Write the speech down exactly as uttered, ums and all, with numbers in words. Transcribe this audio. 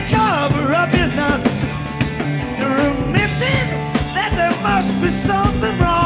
cover up your nuts. You're admitting that there must be something wrong.